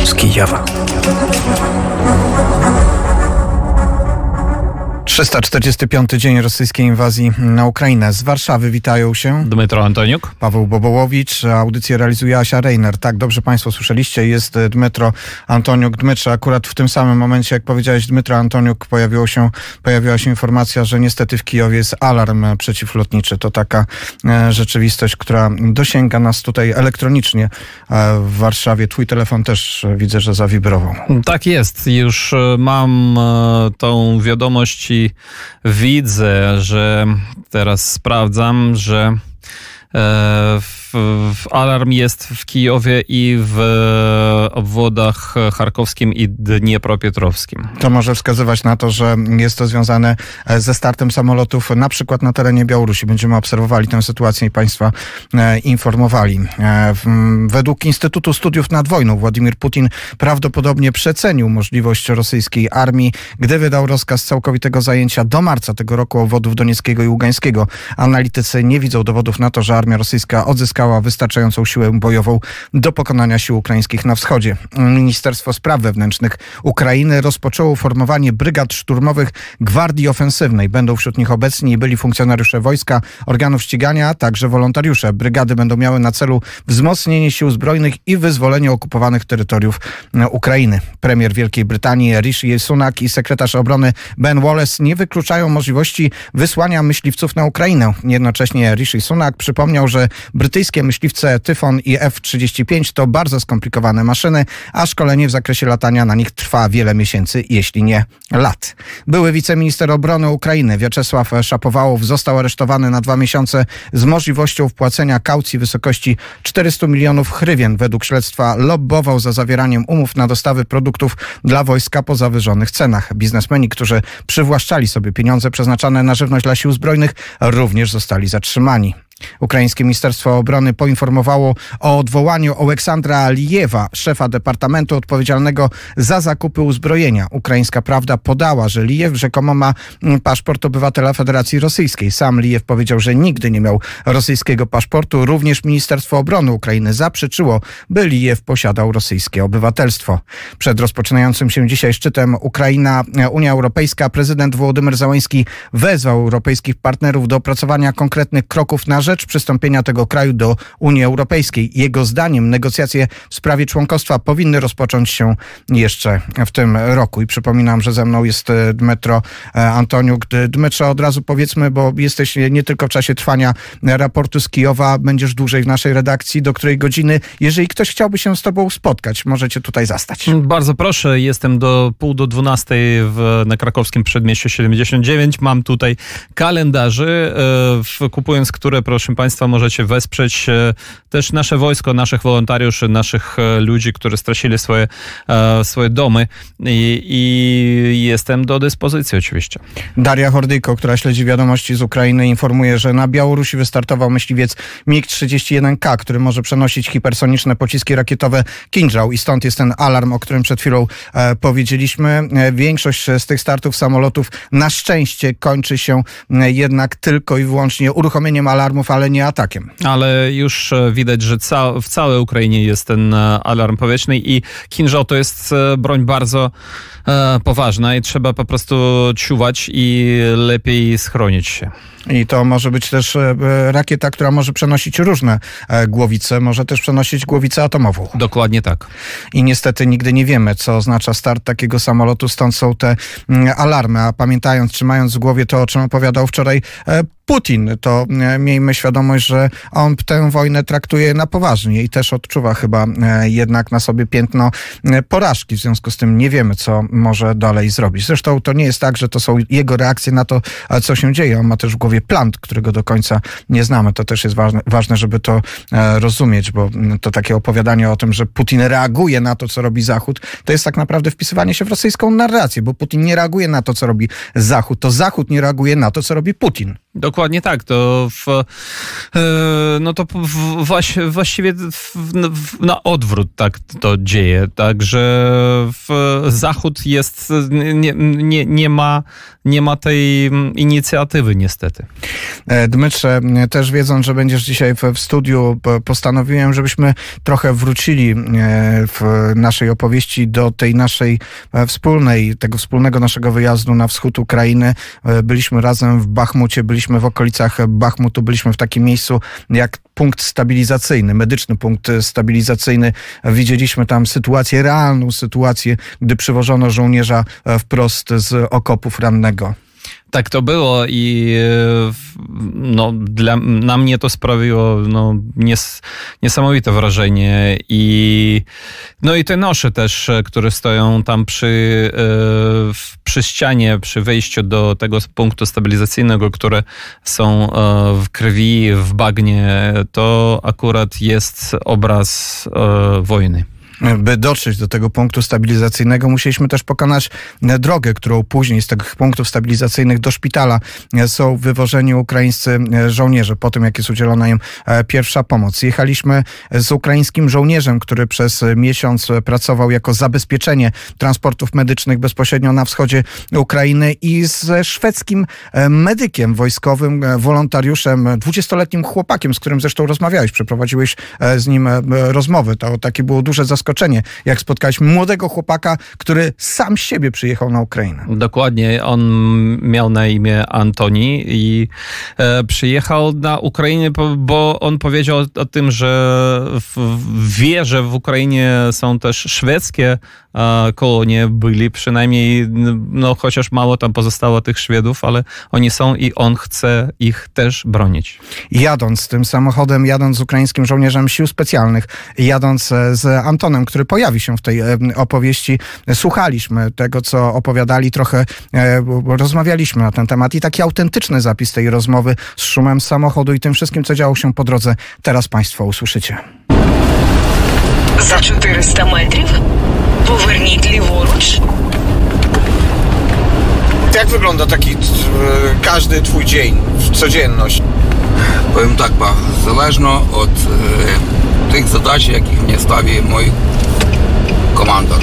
z Kijowa. 345. dzień rosyjskiej inwazji na Ukrainę. Z Warszawy witają się Dmytro Antoniuk, Paweł Bobołowicz. Audycję realizuje Asia Reiner. Tak, dobrze Państwo słyszeliście, jest Dmytro Antoniuk. Dmytrze, akurat w tym samym momencie, jak powiedziałeś Dmytro Antoniuk, pojawiła się informacja, że niestety w Kijowie jest alarm przeciwlotniczy. To taka rzeczywistość, która dosięga nas tutaj elektronicznie w Warszawie. Twój telefon też widzę, że zawibrował. Tak jest. Już mam tą wiadomość i widzę, że teraz sprawdzam, że alarm jest w Kijowie i w obwodach charkowskim i dniepropietrowskim. To może wskazywać na to, że jest to związane ze startem samolotów na przykład na terenie Białorusi. Będziemy obserwowali tę sytuację i Państwa informowali. Według Instytutu Studiów nad Wojną Władimir Putin prawdopodobnie przecenił możliwość rosyjskiej armii, gdy wydał rozkaz całkowitego zajęcia do marca tego roku obwodów Donieckiego i Ługańskiego. Analitycy nie widzą dowodów na to, że armia rosyjska odzyskała wystarczającą siłę bojową do pokonania sił ukraińskich na wschodzie. Ministerstwo Spraw Wewnętrznych Ukrainy rozpoczęło formowanie brygad szturmowych Gwardii Ofensywnej. Będą wśród nich obecni byli funkcjonariusze wojska, organów ścigania, a także wolontariusze. Brygady będą miały na celu wzmocnienie sił zbrojnych i wyzwolenie okupowanych terytoriów Ukrainy. Premier Wielkiej Brytanii Rishi Sunak i sekretarz obrony Ben Wallace nie wykluczają możliwości wysłania myśliwców na Ukrainę. Jednocześnie Rishi Sunak przypomniał, że brytyjskie myśliwce Tyfon i F-35 to bardzo skomplikowane maszyny, a szkolenie w zakresie latania na nich trwa wiele miesięcy, jeśli nie lat. Były wiceminister obrony Ukrainy Wiaczesław Szapowałow został aresztowany na 2 miesiące z możliwością wpłacenia kaucji w wysokości 400 milionów hrywien. Według śledztwa lobbował za zawieraniem umów na dostawy produktów dla wojska po zawyżonych cenach. Biznesmeni, którzy przywłaszczali sobie pieniądze przeznaczane na żywność dla sił zbrojnych, również zostali zatrzymani. Ukraińskie Ministerstwo Obrony poinformowało o odwołaniu Oleksandra Alijewa, szefa departamentu odpowiedzialnego za zakupy uzbrojenia. Ukraińska Prawda podała, że Lijew rzekomo ma paszport obywatela Federacji Rosyjskiej. Sam Lijew powiedział, że nigdy nie miał rosyjskiego paszportu. Również Ministerstwo Obrony Ukrainy zaprzeczyło, by Lijew posiadał rosyjskie obywatelstwo. Przed rozpoczynającym się dzisiaj szczytem Ukraina-Unia Europejska prezydent Wołodymyr Zełenski wezwał europejskich partnerów do opracowania konkretnych kroków na rzecz przystąpienia tego kraju do Unii Europejskiej. Jego zdaniem negocjacje w sprawie członkostwa powinny rozpocząć się jeszcze w tym roku. I przypominam, że ze mną jest Dmytro Antoniuk. Dmytrze, od razu powiedzmy, bo jesteś nie tylko w czasie trwania raportu z Kijowa, będziesz dłużej w naszej redakcji. Do której godziny, jeżeli ktoś chciałby się z tobą spotkać, możecie tutaj zastać. Bardzo proszę, jestem do 11:30 na krakowskim przedmieściu 79. Mam tutaj kalendarzy, kupując które, proszę Państwa, możecie wesprzeć też nasze wojsko, naszych wolontariuszy, naszych ludzi, którzy stracili swoje domy i jestem do dyspozycji oczywiście. Daria Hordyjko, która śledzi wiadomości z Ukrainy, informuje, że na Białorusi wystartował myśliwiec MiG-31K, który może przenosić hipersoniczne pociski rakietowe Kinżał i stąd jest ten alarm, o którym przed chwilą powiedzieliśmy. Większość z tych startów samolotów na szczęście kończy się jednak tylko i wyłącznie uruchomieniem alarmów, ale nie atakiem. Ale już widać, że w całej Ukrainie jest ten alarm powietrzny i Kinżał to jest broń bardzo poważna i trzeba po prostu czuwać i lepiej schronić się. I to może być też rakieta, która może przenosić różne głowice, może też przenosić głowicę atomową. Dokładnie tak. I niestety nigdy nie wiemy, co oznacza start takiego samolotu, stąd są te alarmy. A pamiętając, trzymając w głowie to, o czym opowiadał wczoraj Putin, to miejmy świadomość, że on tę wojnę traktuje na poważnie i też odczuwa chyba jednak na sobie piętno porażki. W związku z tym nie wiemy, co może dalej zrobić. Zresztą to nie jest tak, że to są jego reakcje na to, co się dzieje. On ma też w głowie plan, którego do końca nie znamy. To też jest ważne, żeby to rozumieć, bo to takie opowiadanie o tym, że Putin reaguje na to, co robi Zachód, to jest tak naprawdę wpisywanie się w rosyjską narrację, bo Putin nie reaguje na to, co robi Zachód. To Zachód nie reaguje na to, co robi Putin. Dokładnie tak. To właściwie na odwrót tak to dzieje. Także Zachód jest, nie ma tej inicjatywy niestety. Dmytrze, też wiedząc, że będziesz dzisiaj w studiu, postanowiłem, żebyśmy trochę wrócili w naszej opowieści do tej naszej tego wspólnego naszego wyjazdu na wschód Ukrainy. Byliśmy razem w Bachmucie, byliśmy w okolicach Bachmutu, byliśmy w takim miejscu jak punkt stabilizacyjny, medyczny punkt stabilizacyjny. Widzieliśmy tam realną sytuację, gdy przywożono żołnierza wprost z okopów rannego. Tak to było i na mnie to sprawiło niesamowite wrażenie i te nosze też, które stoją tam przy ścianie, przy wejściu do tego punktu stabilizacyjnego, które są w krwi, w bagnie, to akurat jest obraz wojny. By dotrzeć do tego punktu stabilizacyjnego, musieliśmy też pokonać drogę, którą później z tych punktów stabilizacyjnych do szpitala są wywożeni ukraińscy żołnierze, po tym jak jest udzielona im pierwsza pomoc. Jechaliśmy z ukraińskim żołnierzem, który przez miesiąc pracował jako zabezpieczenie transportów medycznych bezpośrednio na wschodzie Ukrainy i ze szwedzkim medykiem wojskowym, wolontariuszem, 20-letnim chłopakiem, z którym zresztą rozmawiałeś, przeprowadziłeś z nim rozmowę. To takie było duże zaskoczenie, jak spotkaliśmy młodego chłopaka, który sam z siebie przyjechał na Ukrainę. Dokładnie, on miał na imię Antoni i przyjechał na Ukrainę, bo on powiedział o tym, że wie, że w Ukrainie są też szwedzkie kolonie, byli przynajmniej, chociaż mało tam pozostało tych Szwedów, ale oni są i on chce ich też bronić. Jadąc tym samochodem, jadąc z ukraińskim żołnierzem sił specjalnych, jadąc z Antonem, który pojawi się w tej opowieści, słuchaliśmy tego, co opowiadali, trochę rozmawialiśmy na ten temat i taki autentyczny zapis tej rozmowy z szumem samochodu i tym wszystkim, co działo się po drodze, teraz Państwo usłyszycie. За 400 метрів поверніть ліворуч. Jak wygląda taki każdy twój dzień, codzienność? Powiem tak, залежно від тих задач, яких мені ставить мій командир.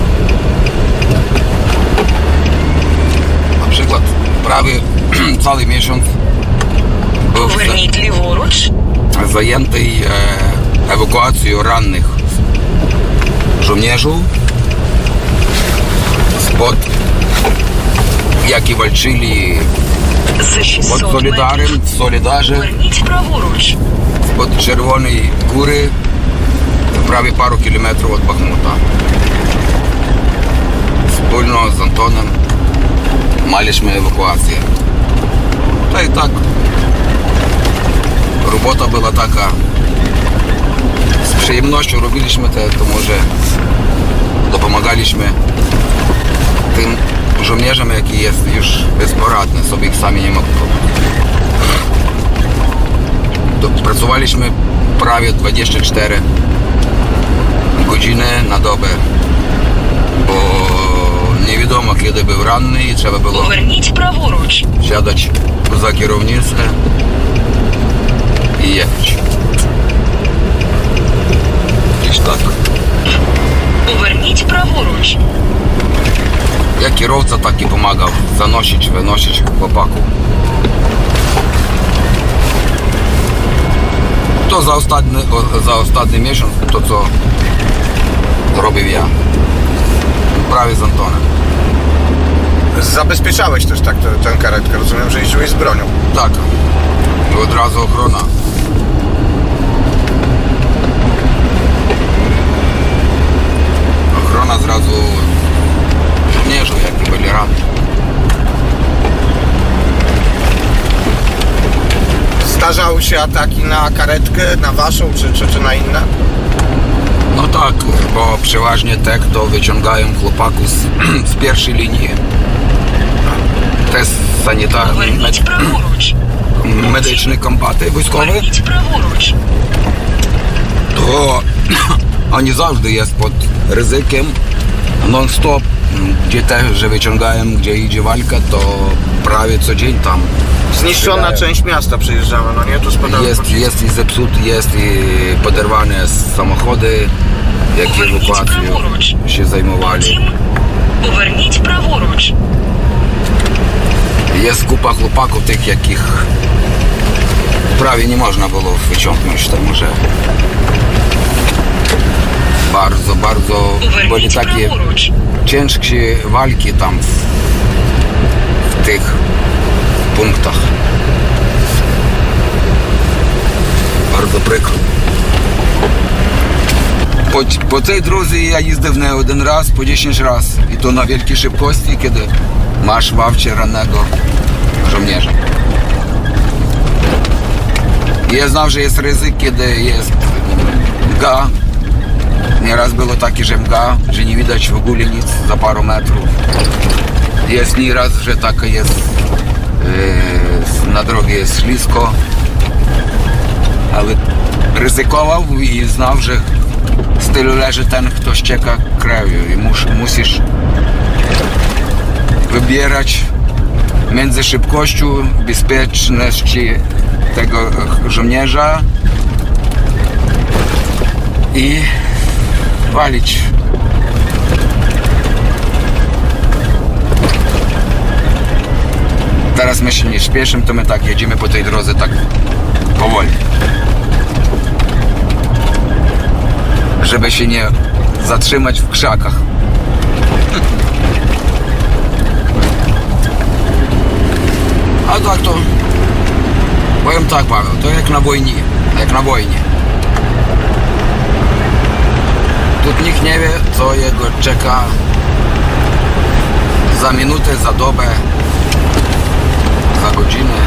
Наприклад, prawie cały miesiąc był Поверніть ліворуч. zajęty ewakuacją rannych żołnierzy, які walczyli За 600 pod метрів w Solidarze, поверніть праворуч. spod Czerwonej Góry, prawie paru kilometrów od Bachmuta. Wspólno z Antonem maliśmy ewakuację. To i tak robota była taka, z przyjemnością robiliśmy to może dopomagaliśmy tym żołnierzom, jaki jest już bezporadny, sobie ich sami nie mogą robić. Pracowaliśmy prawie 24 godziny na dobę, bo nie wiadomo kiedy był ranny i trzeba było Поверніть праворуч. siadać za kierownicę i jechać. Gdzieś tak. Поверніть праворуч. Jak kierowca, tak i pomagał zanosić, wynosić chłopaków. To za ostatni miesiąc to, co robił ja. Prawie z Antonem. Zabezpieczałeś też tak tę karetkę, rozumiem, że jeździłeś z bronią. Tak. I od razu ochrona. Ochrona zrazu żołnierzy, jakie byli ranni. Zdarzały się ataki na karetkę, na waszą, czy na inne? No tak, bo przeważnie te, kto wyciągają chłopaków z pierwszej linii. Test sanitarny, Поверніть праворуч. medyczny kompaty wojskowe, Поверніть праворуч. to oni zawsze jest pod ryzykiem non-stop, gdzie też, że wyciągają, gdzie idzie walka, to prawie co dzień tam Zniszczona część miasta przejeżdżała, no nie? Tu spadały Jest i zepsuty, jest i poderwane samochody, jakie ewakuacją się zajmowali. Поверніть праворуч. Jest kupa chłopaków tych, jakich prawie nie można było wyciągnąć tam może. Bardzo byli takie ciężkie walki tam w tych punktach. Bardzo przykro. Po tej drodze ja jeździł nie один раз, po 10 razy. I to na wielkiej szybkości, kiedy masz w aucie rannego żołnierza. Ja znam, że jest ryzyko, kiedy jest mga. Nieraz było takie, że mga, że nie widać w ogóle nic za parę metrów. Jest nieraz, że tak jest, na drodze jest ślisko. Ale ryzykował i znał, że z tyłu leży ten, kto ścieka krwią i musisz wybierać między szybkością, bezpiecznością tego żołnierza i walić. Teraz my się nie śpieszymy, to my tak jedziemy po tej drodze tak powoli. Żeby się nie zatrzymać w krzakach. A tak to, powiem tak, Paweł, to jak na wojnie, Тут nikt nie wie, co jego czeka za minutę, za dobę, za godzinę.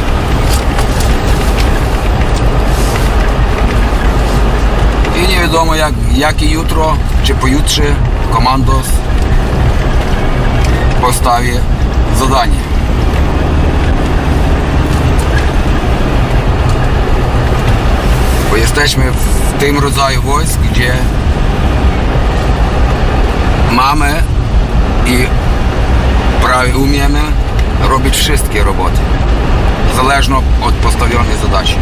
I nie wiadomo, jakie jutro, czy pojutrze komandos postawi zadanie. Bo jesteśmy w tym rodzaju wojsk, gdzie mamy i prawie umiemy robić wszystkie roboty, zależnie od postawionej zadачи.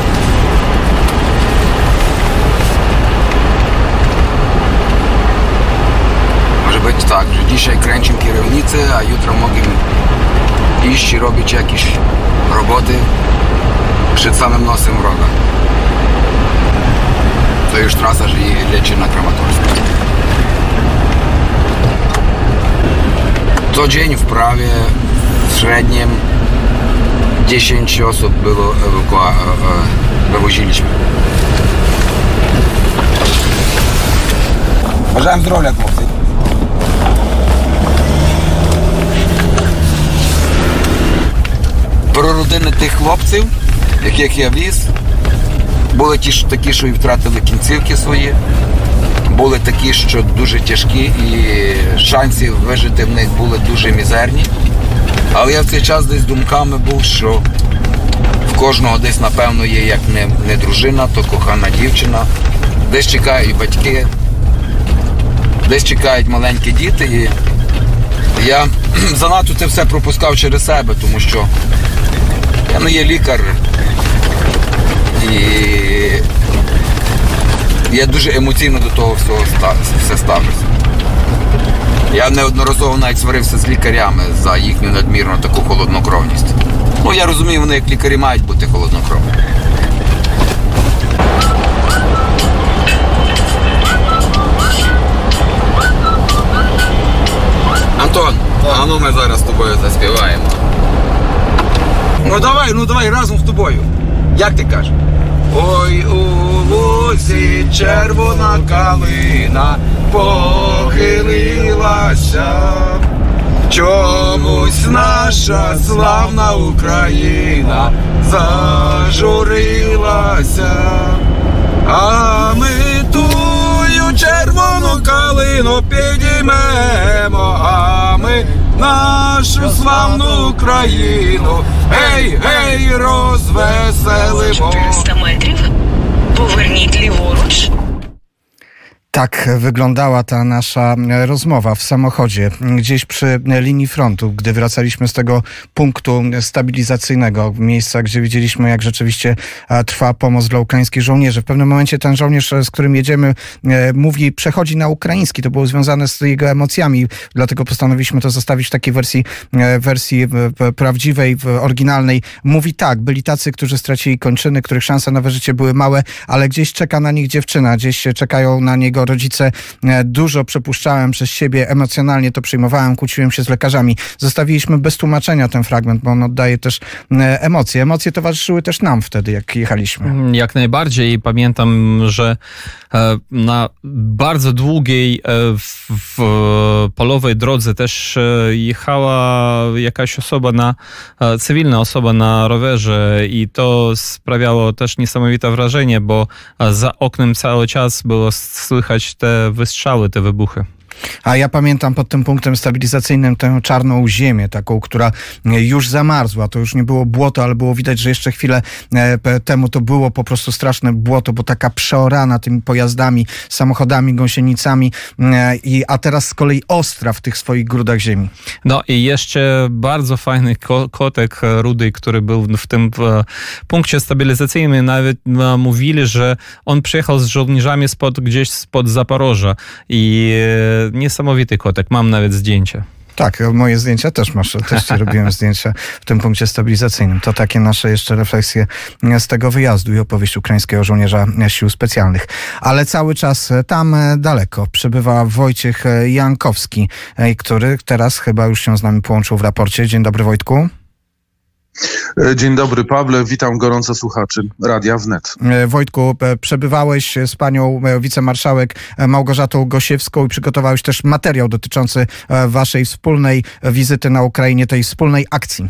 Może być tak, że dzisiaj kręcimy kierownicę, a jutro możemy iść i robić jakieś roboty przed samym nosem wroga. To już trasa, że leci na Kramatorsk. Co dzień w prawie w średnim 10 osób było wywoziliśmy. Бажаємо здоров'я, хлопці. Про родини тих хлопців, яких я віз, були такі, що і втратили кінцівки свої, були такі, що дуже тяжкі і шансів вижити в них були дуже мізерні. Але я в цей час десь думками був, що в кожного десь, напевно, є як не дружина, то кохана дівчина, десь чекають батьки, десь чекають маленькі діти. І я занадто це все пропускав через себе, тому що я не є лікар. І я дуже емоційно до того всього все ставлюся. Я неодноразово навіть сварився з лікарями за їхню надмірну таку холоднокровність. Ну, я розумію, вони як лікарі мають бути холоднокровні. Антон, а ну ми зараз з тобою заспіваємо. Ну давай разом з тобою. Як ти кажеш? Ой, у лузі червона калина похилилася, чомусь наша славна Україна зажурилася, а ми тую червону калину підіймемо, а ми нашу славну Україну, гей, гей, розвеселимо. 400 метрів, поверніть ліворуч. Tak wyglądała ta nasza rozmowa w samochodzie, gdzieś przy linii frontu, gdy wracaliśmy z tego punktu stabilizacyjnego, miejsca, gdzie widzieliśmy, jak rzeczywiście trwa pomoc dla ukraińskich żołnierzy. W pewnym momencie ten żołnierz, z którym jedziemy, przechodzi na ukraiński. To było związane z jego emocjami, dlatego postanowiliśmy to zostawić w takiej wersji prawdziwej, oryginalnej. Mówi tak, byli tacy, którzy stracili kończyny, których szanse na życie były małe, ale gdzieś czeka na nich dziewczyna, gdzieś czekają na niego rodzice. Dużo przepuszczałem przez siebie, emocjonalnie to przyjmowałem, kłóciłem się z lekarzami. Zostawiliśmy bez tłumaczenia ten fragment, bo on oddaje też emocje. Emocje towarzyszyły też nam wtedy, jak jechaliśmy. Jak najbardziej. Pamiętam, że na bardzo długiej polowej drodze też jechała jakaś cywilna osoba na rowerze i to sprawiało też niesamowite wrażenie, bo za oknem cały czas było słychać te wystrzały, te wybuchy. A ja pamiętam pod tym punktem stabilizacyjnym tę czarną ziemię, taką, która już zamarzła. To już nie było błoto, ale było widać, że jeszcze chwilę temu to było po prostu straszne błoto, bo taka przeorana tymi pojazdami, samochodami, gąsienicami, a teraz z kolei ostra w tych swoich grudach ziemi. No i jeszcze bardzo fajny kotek rudy, który był w tym punkcie stabilizacyjnym. Nawet mówili, że on przyjechał z żołnierzami gdzieś spod Zaporoża i niesamowity kotek. Mam nawet zdjęcie. Tak, moje zdjęcia też masz. Też ci robiłem zdjęcia w tym punkcie stabilizacyjnym. To takie nasze jeszcze refleksje z tego wyjazdu i opowieść ukraińskiego żołnierza sił specjalnych. Ale cały czas tam daleko przebywa Wojciech Jankowski, który teraz chyba już się z nami połączył w raporcie. Dzień dobry, Wojtku. Dzień dobry, Pawle. Witam gorąco słuchaczy Radia Wnet. Wojtku, przebywałeś z panią wicemarszałek Małgorzatą Gosiewską i przygotowałeś też materiał dotyczący waszej wspólnej wizyty na Ukrainie, tej wspólnej akcji.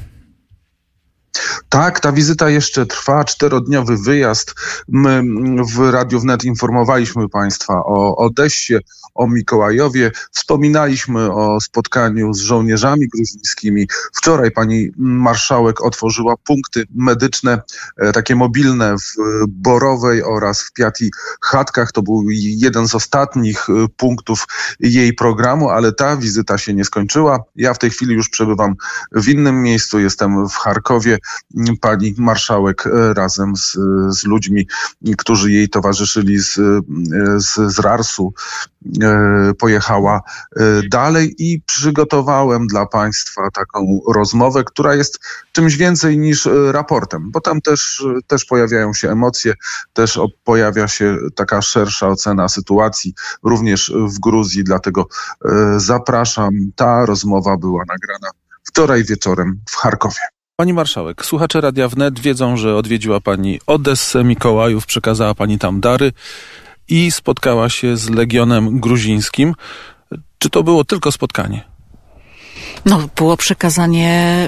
Tak, ta wizyta jeszcze trwa, 4-dniowy wyjazd. My w Radiu Wnet informowaliśmy Państwa o Odessie, o Mikołajowie. Wspominaliśmy o spotkaniu z żołnierzami gruzińskimi. Wczoraj pani marszałek otworzyła punkty medyczne, takie mobilne w Borowej oraz w Piati-Chatkach. To był jeden z ostatnich punktów jej programu, ale ta wizyta się nie skończyła. Ja w tej chwili już przebywam w innym miejscu, jestem w Charkowie. Pani marszałek razem z ludźmi, którzy jej towarzyszyli z Rarsu, pojechała dalej i przygotowałem dla Państwa taką rozmowę, która jest czymś więcej niż raportem, bo tam też pojawiają się emocje, też pojawia się taka szersza ocena sytuacji, również w Gruzji, dlatego zapraszam. Ta rozmowa była nagrana wczoraj wieczorem w Charkowie. Pani marszałek, słuchacze Radia Wnet wiedzą, że odwiedziła pani Odessę, Mikołajów, przekazała pani tam dary i spotkała się z Legionem Gruzińskim. Czy to było tylko spotkanie? No, było przekazanie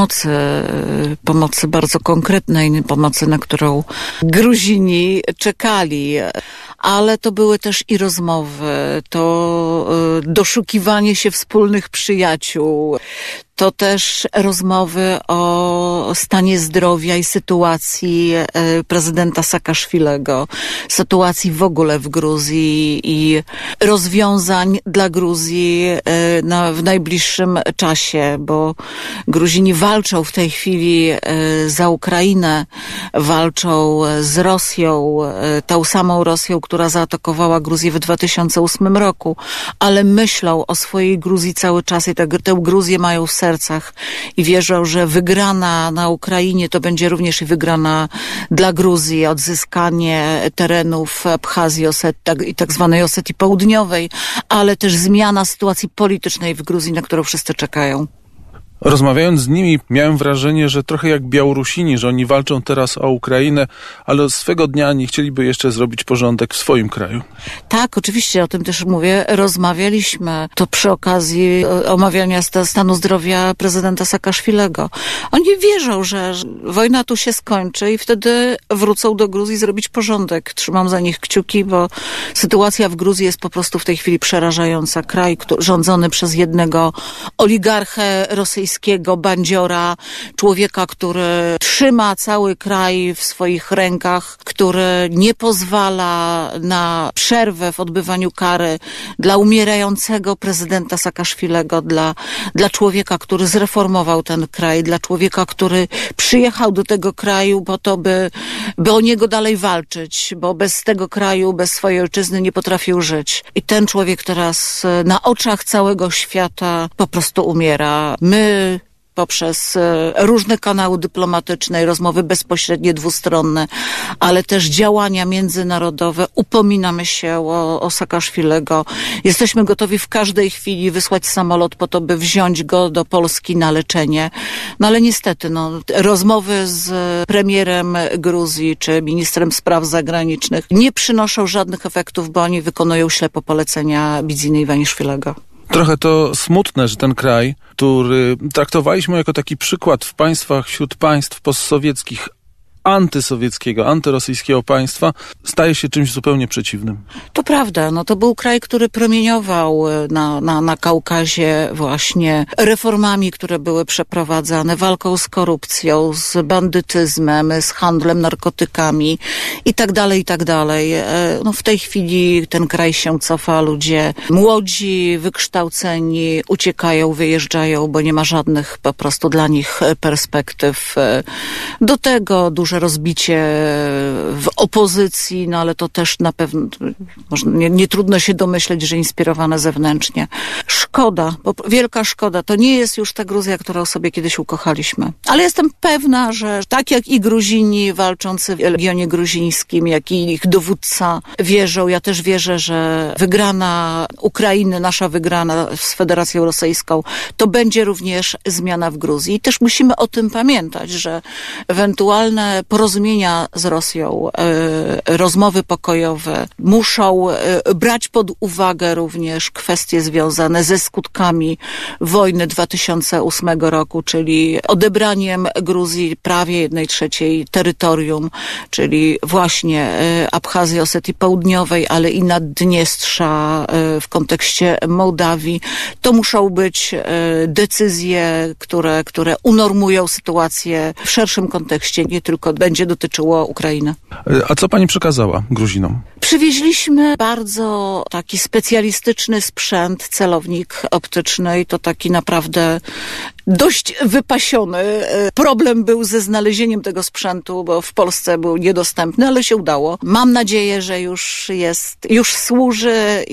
pomocy bardzo konkretnej, pomocy, na którą Gruzini czekali. Ale to były też i rozmowy, to doszukiwanie się wspólnych przyjaciół, to też rozmowy o stanie zdrowia i sytuacji prezydenta Saakaszwilego, sytuacji w ogóle w Gruzji i rozwiązań dla Gruzji w najbliższym czasie, bo Gruzini walczą w tej chwili za Ukrainę, walczą z Rosją, tą samą Rosją, która zaatakowała Gruzję w 2008 roku, ale myślą o swojej Gruzji cały czas i tę Gruzję mają w sercach i wierzą, że wygrana na Ukrainie to będzie również i wygrana dla Gruzji, odzyskanie terenów Abchazji i tak zwanej Osetii Południowej, ale też zmiana sytuacji politycznej w Gruzji, na którą wszyscy czekają. Rozmawiając z nimi, miałem wrażenie, że trochę jak Białorusini, że oni walczą teraz o Ukrainę, ale swego dnia nie chcieliby jeszcze zrobić porządek w swoim kraju. Tak, oczywiście, o tym też mówię. Rozmawialiśmy to przy okazji omawiania stanu zdrowia prezydenta Saakaszwilego. Oni wierzą, że wojna tu się skończy i wtedy wrócą do Gruzji zrobić porządek. Trzymam za nich kciuki, bo sytuacja w Gruzji jest po prostu w tej chwili przerażająca. Kraj rządzony przez jednego oligarchę rosyjskiego, rosyjskiego bandziora, człowieka, który trzyma cały kraj w swoich rękach, który nie pozwala na przerwę w odbywaniu kary dla umierającego prezydenta Saakaszwilego, dla człowieka, który zreformował ten kraj, dla człowieka, który przyjechał do tego kraju po to, by o niego dalej walczyć, bo bez tego kraju, bez swojej ojczyzny nie potrafił żyć. I ten człowiek teraz na oczach całego świata po prostu umiera. My poprzez różne kanały dyplomatyczne, rozmowy bezpośrednie, dwustronne, ale też działania międzynarodowe. Upominamy się o Saakaszwilego. Jesteśmy gotowi w każdej chwili wysłać samolot po to, by wziąć go do Polski na leczenie. No ale niestety, rozmowy z premierem Gruzji czy ministrem spraw zagranicznych nie przynoszą żadnych efektów, bo oni wykonują ślepo polecenia Bidziny Iwaniszwilego. Trochę to smutne, że ten kraj, który traktowaliśmy jako taki przykład w państwach, wśród państw postsowieckich, antysowieckiego, antyrosyjskiego państwa, staje się czymś zupełnie przeciwnym. To prawda, to był kraj, który promieniował na Kaukazie właśnie reformami, które były przeprowadzane, walką z korupcją, z bandytyzmem, z handlem narkotykami i tak dalej, i tak dalej. W tej chwili ten kraj się cofa, ludzie młodzi, wykształceni uciekają, wyjeżdżają, bo nie ma żadnych po prostu dla nich perspektyw. Do tego duże rozbicie w opozycji, ale to też na pewno nie trudno się domyśleć, że inspirowane zewnętrznie. Szkoda, wielka szkoda. To nie jest już ta Gruzja, którą sobie kiedyś ukochaliśmy. Ale jestem pewna, że tak jak i Gruzini walczący w Legionie Gruzińskim, jak i ich dowódca wierzą, ja też wierzę, że wygrana Ukrainy, nasza wygrana z Federacją Rosyjską, to będzie również zmiana w Gruzji. I też musimy o tym pamiętać, że ewentualne porozumienia z Rosją, rozmowy pokojowe muszą brać pod uwagę również kwestie związane ze skutkami wojny 2008 roku, czyli odebraniem Gruzji prawie 1/3 terytorium, czyli właśnie Abchazji, Osetii Południowej, ale i Naddniestrza w kontekście Mołdawii. To muszą być decyzje, które unormują sytuację w szerszym kontekście, nie tylko będzie dotyczyło Ukrainy. A co pani przekazała Gruzinom? Przywieźliśmy bardzo taki specjalistyczny sprzęt, celownik optyczny i to taki naprawdę dość wypasiony. Problem był ze znalezieniem tego sprzętu, bo w Polsce był niedostępny, ale się udało. Mam nadzieję, że już służy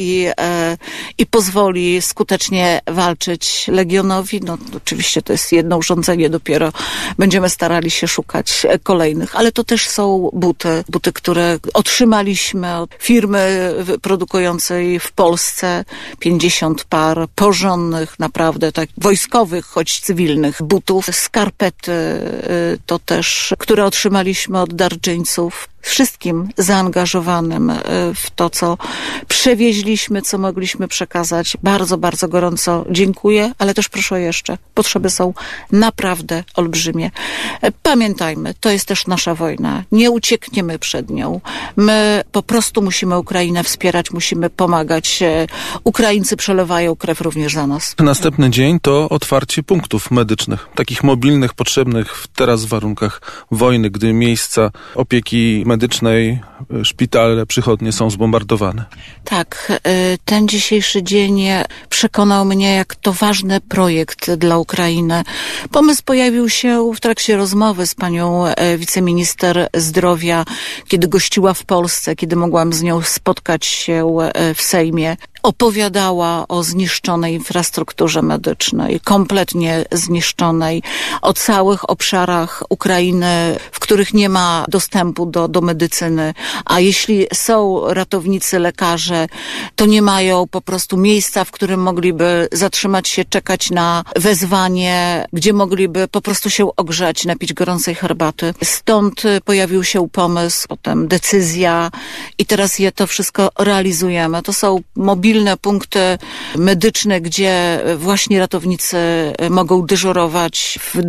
i pozwoli skutecznie walczyć Legionowi. Oczywiście to jest jedno urządzenie, dopiero będziemy starali się szukać kolejnych, ale to też są buty, które otrzymaliśmy od firmy produkującej w Polsce 50 par porządnych, naprawdę tak wojskowych, choć cywilnych butów, skarpety to też, które otrzymaliśmy od darczyńców. Wszystkim zaangażowanym w to, co przewieźliśmy, co mogliśmy przekazać. Bardzo, bardzo gorąco dziękuję, ale też proszę jeszcze. Potrzeby są naprawdę olbrzymie. Pamiętajmy, to jest też nasza wojna. Nie uciekniemy przed nią. My po prostu musimy Ukrainę wspierać, musimy pomagać. Ukraińcy przelewają krew również za nas. Następny dzień to otwarcie punktów medycznych, takich mobilnych, potrzebnych teraz w warunkach wojny, gdy miejsca opieki medycznej, szpitale, przychodnie są zbombardowane. Tak, ten dzisiejszy dzień przekonał mnie, jak to ważny projekt dla Ukrainy. Pomysł pojawił się w trakcie rozmowy z panią wiceminister zdrowia, kiedy gościła w Polsce, kiedy mogłam z nią spotkać się w Sejmie. Opowiadała o zniszczonej infrastrukturze medycznej, kompletnie zniszczonej, o całych obszarach Ukrainy, w których nie ma dostępu do medycyny, a jeśli są ratownicy, lekarze, to nie mają po prostu miejsca, w którym mogliby zatrzymać się, czekać na wezwanie, gdzie mogliby po prostu się ogrzać, napić gorącej herbaty. Stąd pojawił się pomysł, potem decyzja i teraz to wszystko realizujemy. To są mobilne punkty medyczne, gdzie właśnie ratownicy mogą dyżurować w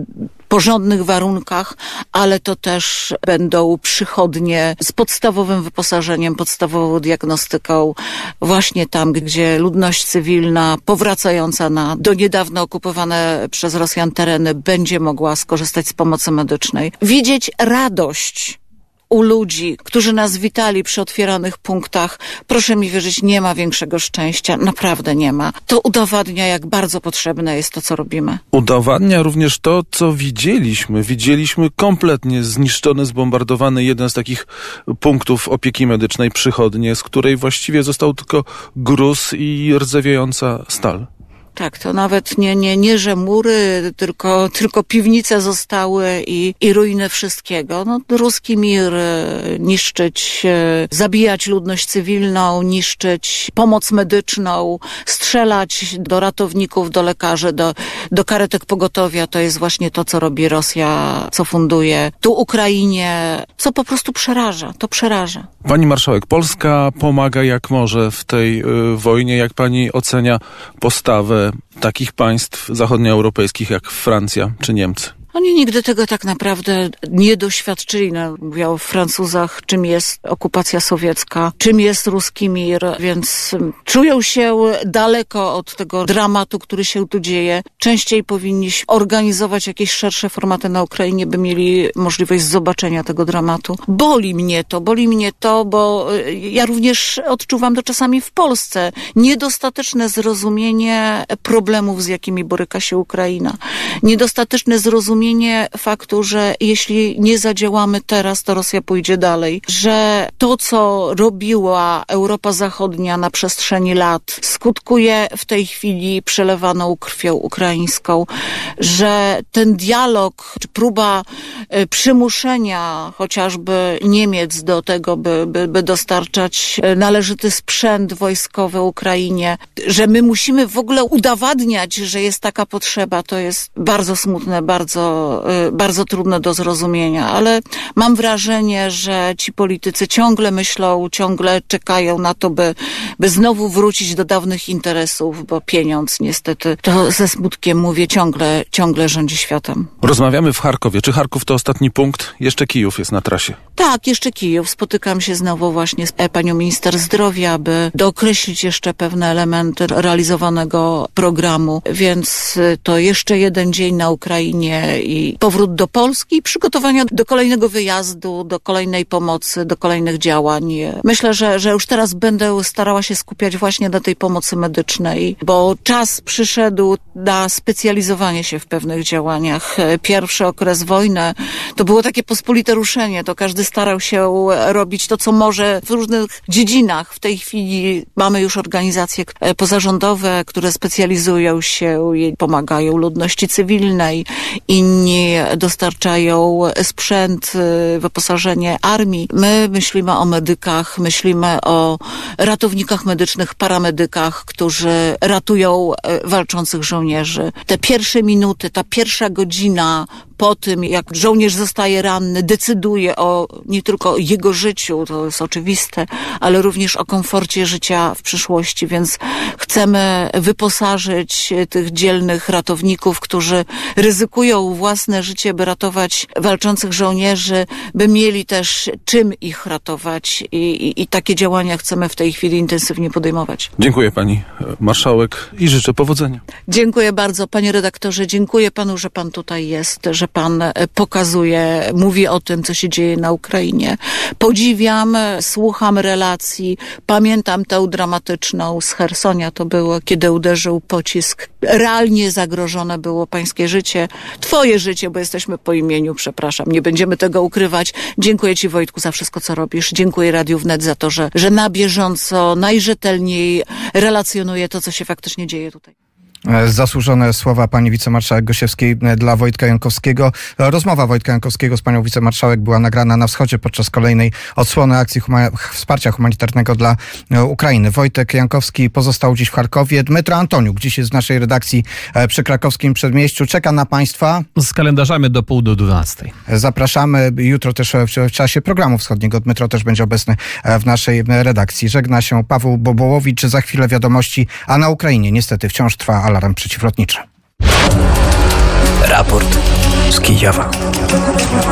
porządnych warunkach, ale to też będą przychodnie z podstawowym wyposażeniem, podstawową diagnostyką, właśnie tam, gdzie ludność cywilna powracająca do niedawno okupowane przez Rosjan tereny będzie mogła skorzystać z pomocy medycznej. Widzieć radość u ludzi, którzy nas witali przy otwieranych punktach, proszę mi wierzyć, nie ma większego szczęścia. Naprawdę nie ma. To udowadnia, jak bardzo potrzebne jest to, co robimy. Udowadnia również to, co widzieliśmy. Widzieliśmy kompletnie zniszczony, zbombardowany jeden z takich punktów opieki medycznej, przychodnie, z której właściwie został tylko gruz i rdzewiejąca stal. Tak, to nawet nie że mury, tylko piwnice zostały i ruiny wszystkiego. No, ruski mir, niszczyć, zabijać ludność cywilną, niszczyć pomoc medyczną, strzelać do ratowników, do lekarzy, do karetek pogotowia. To jest właśnie to, co robi Rosja, co funduje tu Ukrainie, co po prostu przeraża. To przeraża. Pani marszałek, Polska pomaga jak może w tej wojnie. Jak pani ocenia postawę takich państw zachodnioeuropejskich jak Francja czy Niemcy? Oni nigdy tego tak naprawdę nie doświadczyli. Mówię o Francuzach, czym jest okupacja sowiecka, czym jest ruski mir, więc czują się daleko od tego dramatu, który się tu dzieje. Częściej powinniśmy organizować jakieś szersze formaty na Ukrainie, by mieli możliwość zobaczenia tego dramatu. Boli mnie to, bo ja również odczuwam to czasami w Polsce. Niedostateczne zrozumienie problemów, z jakimi boryka się Ukraina. Niedostateczne zrozumienie faktu, że jeśli nie zadziałamy teraz, to Rosja pójdzie dalej. Że to, co robiła Europa Zachodnia na przestrzeni lat, skutkuje w tej chwili przelewaną krwią ukraińską. Że ten dialog, czy próba przymuszenia chociażby Niemiec do tego, by dostarczać należyty sprzęt wojskowy Ukrainie, że my musimy w ogóle udowadniać, że jest taka potrzeba, to jest bardzo smutne, bardzo trudne do zrozumienia, ale mam wrażenie, że ci politycy ciągle myślą, ciągle czekają na to, by znowu wrócić do dawnych interesów, bo pieniądz niestety, to ze smutkiem mówię, ciągle rządzi światem. Rozmawiamy w Charkowie. Czy Charków to ostatni punkt? Jeszcze Kijów jest na trasie. Tak, jeszcze Kijów. Spotykam się znowu właśnie z panią minister zdrowia, by dookreślić jeszcze pewne elementy realizowanego programu, więc to jeszcze jeden dzień na Ukrainie i powrót do Polski, przygotowania do kolejnego wyjazdu, do kolejnej pomocy, do kolejnych działań. Myślę, że już teraz będę starała się skupiać właśnie na tej pomocy medycznej, bo czas przyszedł na specjalizowanie się w pewnych działaniach. Pierwszy okres wojny to było takie pospolite ruszenie, to każdy starał się robić to, co może w różnych dziedzinach. W tej chwili mamy już organizacje pozarządowe, które specjalizują się i pomagają ludności cywilnej, inni dostarczają sprzęt, wyposażenie armii. My myślimy o medykach, myślimy o ratownikach medycznych, paramedykach, którzy ratują walczących żołnierzy. Te pierwsze minuty, ta pierwsza godzina po tym, jak żołnierz zostaje ranny, decyduje o nie tylko jego życiu, to jest oczywiste, ale również o komforcie życia w przyszłości, więc chcemy wyposażyć tych dzielnych ratowników, którzy ryzykują własne życie, by ratować walczących żołnierzy, by mieli też czym ich ratować i takie działania chcemy w tej chwili intensywnie podejmować. Dziękuję pani marszałek i życzę powodzenia. Dziękuję bardzo, panie redaktorze, dziękuję panu, że pan tutaj jest, że pan pokazuje, mówi o tym, co się dzieje na Ukrainie. Podziwiam, słucham relacji, pamiętam tę dramatyczną z Chersonia, to było, kiedy uderzył pocisk. Realnie zagrożone było pańskie życie, twoje życie, bo jesteśmy po imieniu, przepraszam, nie będziemy tego ukrywać. Dziękuję ci, Wojtku, za wszystko, co robisz. Dziękuję Radiu Wnet za to, że na bieżąco, najrzetelniej relacjonuje to, co się faktycznie dzieje tutaj. Zasłużone słowa pani wicemarszałek Gosiewskiej dla Wojtka Jankowskiego. Rozmowa Wojtka Jankowskiego z panią wicemarszałek była nagrana na wschodzie podczas kolejnej odsłony akcji wsparcia humanitarnego dla Ukrainy. Wojtek Jankowski pozostał dziś w Charkowie. Dmytro Antoniuk dziś jest w naszej redakcji przy krakowskim przedmieściu. Czeka na państwa. Z kalendarzami do 11:30. Zapraszamy. Jutro też w czasie programu wschodniego Dmytro też będzie obecny w naszej redakcji. Żegna się Paweł Bobołowicz. Za chwilę wiadomości, a na Ukrainie niestety wciąż trwa alarm przeciwlotniczy. Raport z Kijewa.